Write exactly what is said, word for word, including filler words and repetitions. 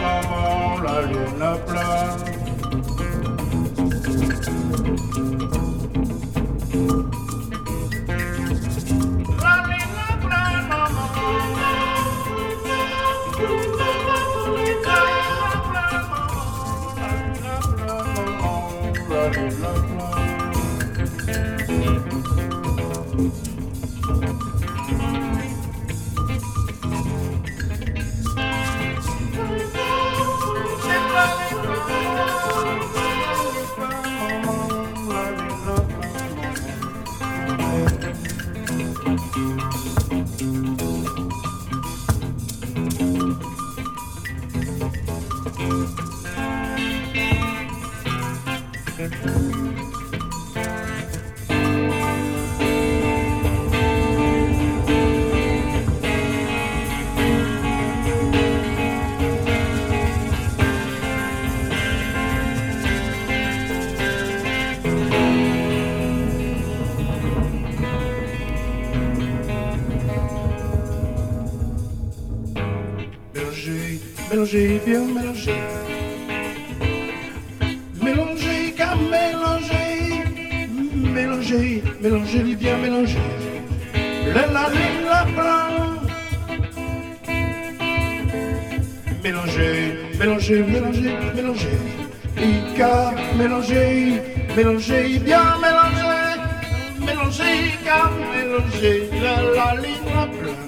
maman, la lune à plat. Mélangez, bien mélangez. Mélangez, qu'à mélanger. Mélangez, mélangez, bien mélangez. La la la blanc. Mélangez, mélangez, mélangez, mélangez. Ica, mélangez, mélangez, bien mélangez. Mélangez, qu'à mélanger. La la la blanc.